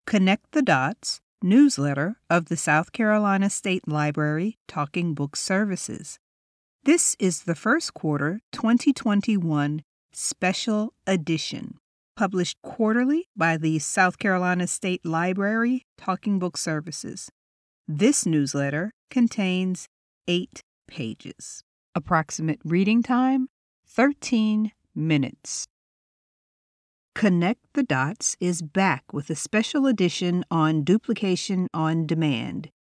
Connect the Dots newsletter of the South Carolina State Library Talking Book Services. This is the first quarter 2021 special edition, published quarterly by the South Carolina State Library Talking Book Services. This newsletter contains 8 pages. Approximate reading time, 13 minutes. Connect the Dots is back with a special edition on Duplication on Demand,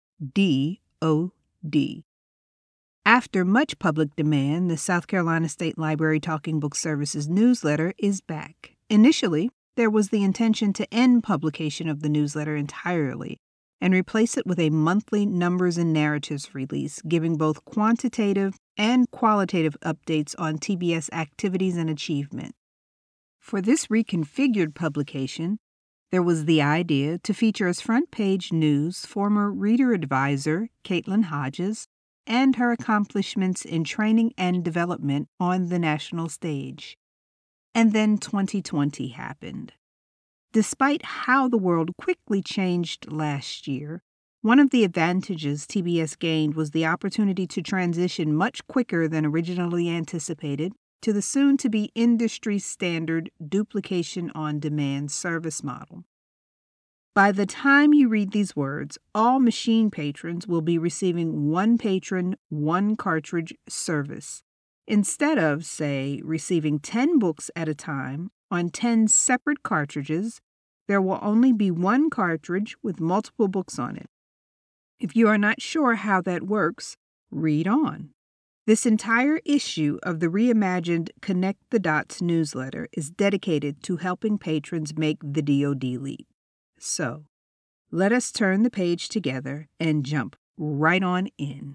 DOD. After much public demand, the South Carolina State Library Talking Book Services newsletter is back. Initially, there was the intention to end publication of the newsletter entirely and replace it with a monthly numbers and narratives release, giving both quantitative and qualitative updates on TBS activities and achievement. For this reconfigured publication, there was the idea to feature as front-page news former reader advisor Caitlin Hodges and her accomplishments in training and development on the national stage. And then 2020 happened. Despite how the world quickly changed last year, one of the advantages TBS gained was the opportunity to transition much quicker than originally anticipated to the soon-to-be industry-standard duplication on demand service model. By the time you read these words, all machine patrons will be receiving one patron, one cartridge service, instead of, say, receiving 10 books at a time on 10 separate cartridges. There will only be one cartridge with multiple books on it. If you are not sure how that works, read on. This entire issue of the reimagined Connect the Dots newsletter is dedicated to helping patrons make the DoD leap. So, let us turn the page together and jump right on in.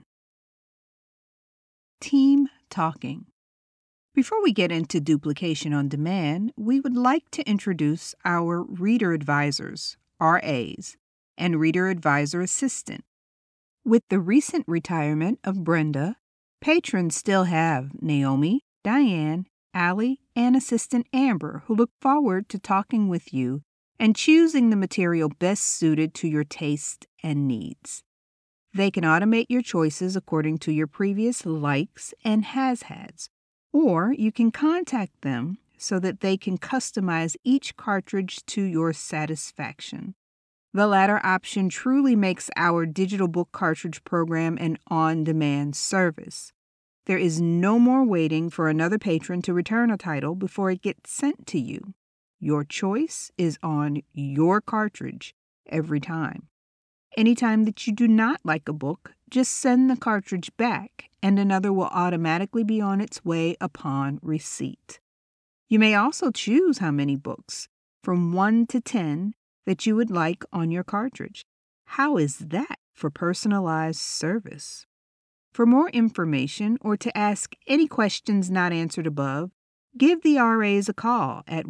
Team Talking. Before we get into duplication on demand, we would like to introduce our reader advisors, RAs, and reader advisor assistant. With the recent retirement of Brenda, patrons still have Naomi, Diane, Allie, and assistant Amber, who look forward to talking with you and choosing the material best suited to your taste and needs. They can automate your choices according to your previous likes and has-hads, or you can contact them so that they can customize each cartridge to your satisfaction. The latter option truly makes our digital book cartridge program an on-demand service. There is no more waiting for another patron to return a title before it gets sent to you. Your choice is on your cartridge every time. Anytime that you do not like a book, just send the cartridge back, and another will automatically be on its way upon receipt. You may also choose how many books, from 1 to 10, that you would like on your cartridge. How is that for personalized service? For more information or to ask any questions not answered above, give the RAs a call at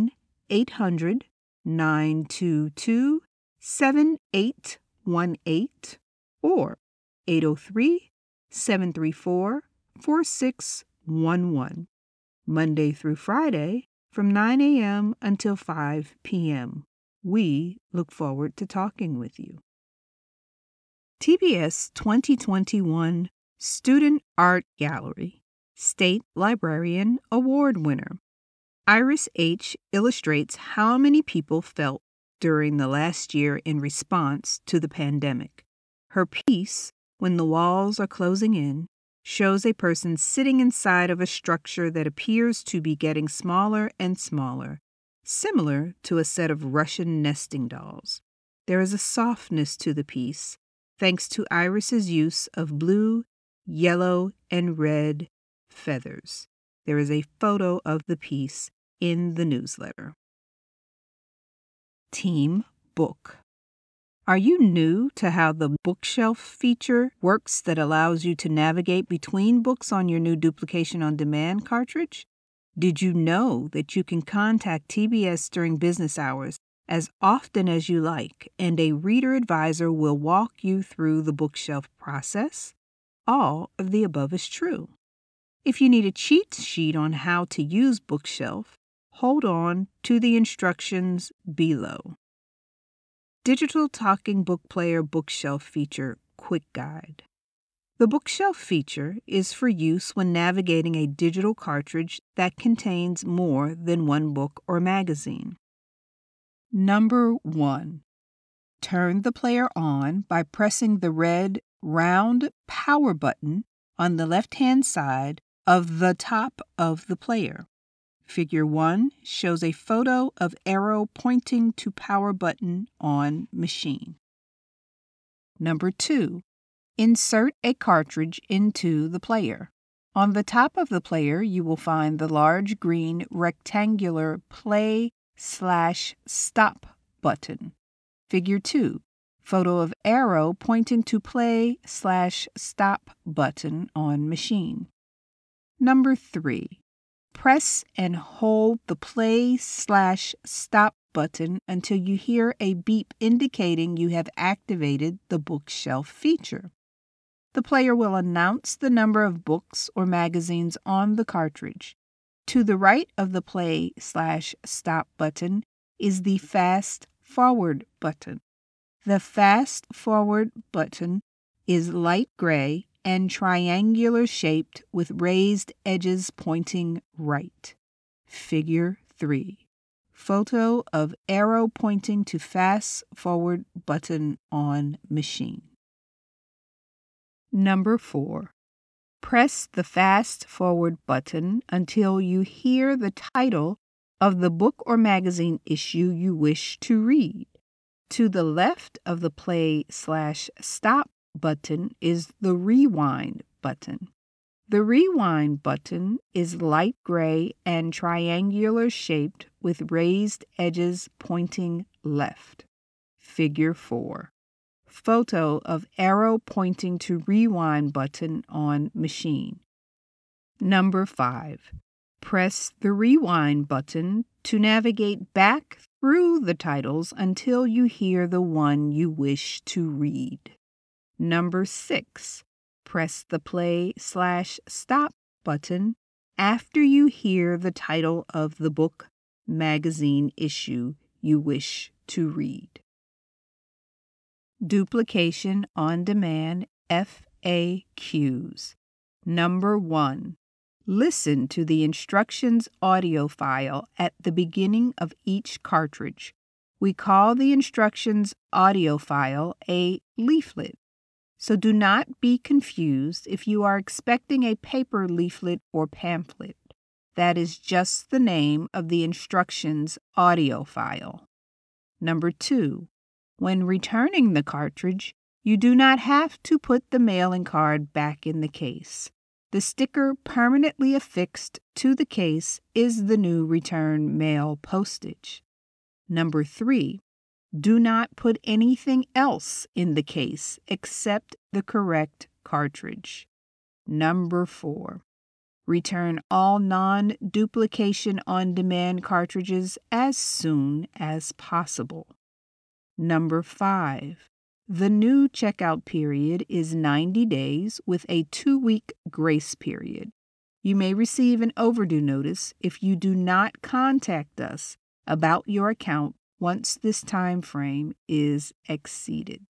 1-800-922-7818 or 803-734-4611, Monday through Friday from 9 a.m. until 5 p.m. We look forward to talking with you. TBS 2021 Student Art Gallery State Librarian Award winner. Iris H. illustrates how many people felt during the last year in response to the pandemic. Her piece, When the Walls Are Closing In, shows a person sitting inside of a structure that appears to be getting smaller and smaller, similar to a set of Russian nesting dolls. There is a softness to the piece, thanks to Iris's use of blue, yellow, and red feathers. There is a photo of the piece in the newsletter. Team Book. Are you new to how the bookshelf feature works that allows you to navigate between books on your new Duplication on Demand cartridge? Did you know that you can contact TBS during business hours as often as you like, and a reader advisor will walk you through the bookshelf process? All of the above is true. If you need a cheat sheet on how to use Bookshelf, hold on to the instructions below. Digital Talking Book Player Bookshelf Feature Quick Guide. The bookshelf feature is for use when navigating a digital cartridge that contains more than one book or magazine. Number 1. Turn the player on by pressing the red round power button on the left-hand side of the top of the player. Figure 1 shows a photo of arrow pointing to power button on machine. Number 2. Insert a cartridge into the player. On the top of the player, you will find the large green rectangular play/stop button. Figure 2. Photo of arrow pointing to play/stop button on machine. Number 3. Press and hold the play/stop button until you hear a beep indicating you have activated the bookshelf feature. The player will announce the number of books or magazines on the cartridge. To the right of the play/stop button is the fast forward button. The fast forward button is light gray and triangular shaped with raised edges pointing right. Figure 3. Photo of arrow pointing to fast forward button on machine. Number 4. Press the fast forward button until you hear the title of the book or magazine issue you wish to read. To the left of the play/stop button is the rewind button. The rewind button is light gray and triangular shaped with raised edges pointing left. Figure 4. Photo of arrow pointing to rewind button on machine. Number 5. Press the rewind button to navigate back through the titles until you hear the one you wish to read. Number 6. Press the play/stop button after you hear the title of the book magazine issue you wish to read. Duplication on Demand FAQs. Number 1. Listen to the instructions audio file at the beginning of each cartridge. We call the instructions audio file a leaflet, so do not be confused if you are expecting a paper leaflet or pamphlet. That is just the name of the instructions audio file. Number 2. When returning the cartridge, you do not have to put the mailing card back in the case. The sticker permanently affixed to the case is the new return mail postage. Number 3. Do not put anything else in the case except the correct cartridge. Number 4. Return all non-duplication on-demand cartridges as soon as possible. Number 5. The new checkout period is 90 days with a 2-week grace period. You may receive an overdue notice if you do not contact us about your account once this time frame is exceeded.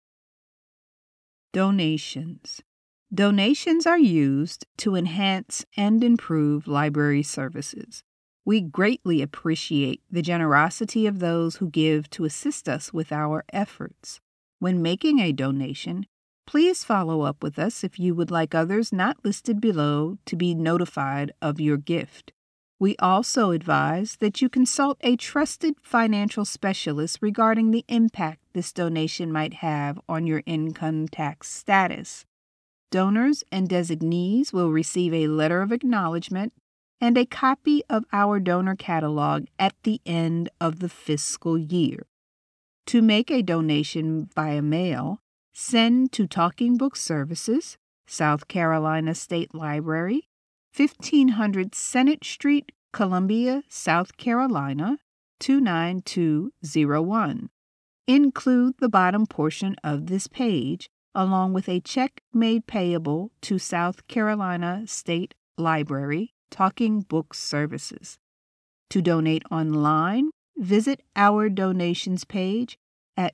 Donations. Donations are used to enhance and improve library services. We greatly appreciate the generosity of those who give to assist us with our efforts. When making a donation, please follow up with us if you would like others not listed below to be notified of your gift. We also advise that you consult a trusted financial specialist regarding the impact this donation might have on your income tax status. Donors and designees will receive a letter of acknowledgement and a copy of our donor catalog at the end of the fiscal year. To make a donation via mail, send to Talking Book Services, South Carolina State Library, 1500 Senate Street, Columbia, South Carolina, 29201. Include the bottom portion of this page, along with a check made payable to South Carolina State Library, Talking Book Services. To donate online, visit our donations page at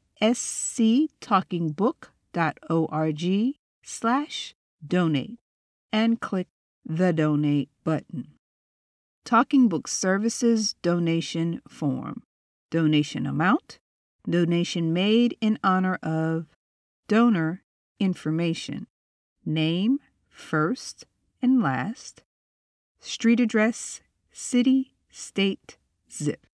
sctalkingbook.org/donate and click the Donate button. Talking Book Services Donation Form. Donation amount. Donation made in honor of donor information. Name, first and last. Street address, city, state, zip.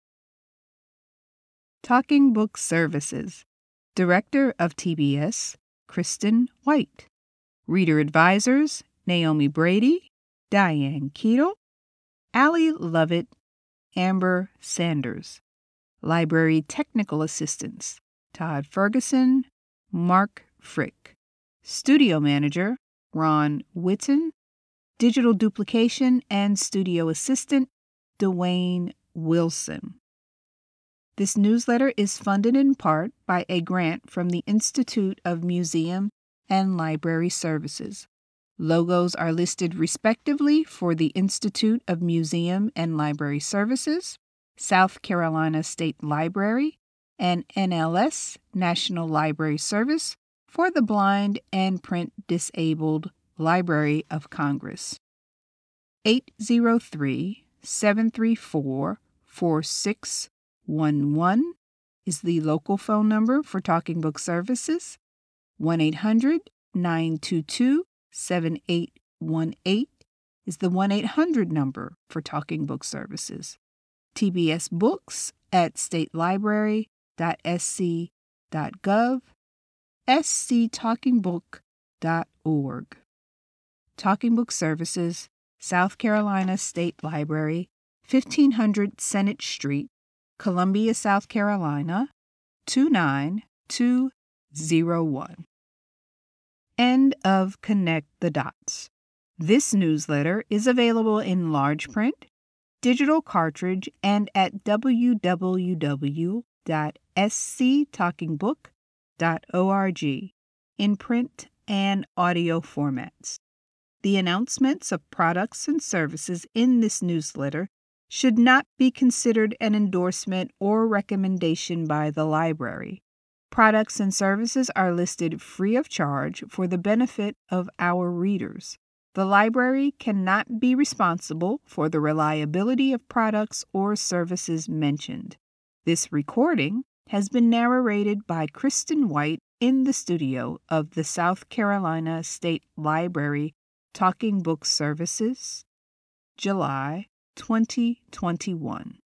Talking Book Services. Director of TBS, Kristen White. Reader Advisors, Naomi Brady, Diane Keatle, Allie Lovett, Amber Sanders. Library Technical Assistants, Todd Ferguson, Mark Frick. Studio Manager, Ron Whitten. Digital Duplication and Studio Assistant, Dwayne Wilson. This newsletter is funded in part by a grant from the Institute of Museum and Library Services. Logos are listed respectively for the Institute of Museum and Library Services, South Carolina State Library, and NLS, National Library Service, for the Blind and Print Disabled Library of Congress. 803-734-4611 is the local phone number for Talking Book Services. 1-800-922-7818 is the 1-800 number for Talking Book Services. TBS Books at statelibrary.sc.gov, sctalkingbook.org. Talking Book Services, South Carolina State Library, 1500 Senate Street, Columbia, South Carolina, 29201. End of Connect the Dots. This newsletter is available in large print, digital cartridge, and at www.sctalkingbook.org in print and audio formats. The announcements of products and services in this newsletter should not be considered an endorsement or recommendation by the library. Products and services are listed free of charge for the benefit of our readers. The library cannot be responsible for the reliability of products or services mentioned. This recording has been narrated by Kristen White in the studio of the South Carolina State Library Talking Book Services, July 2021.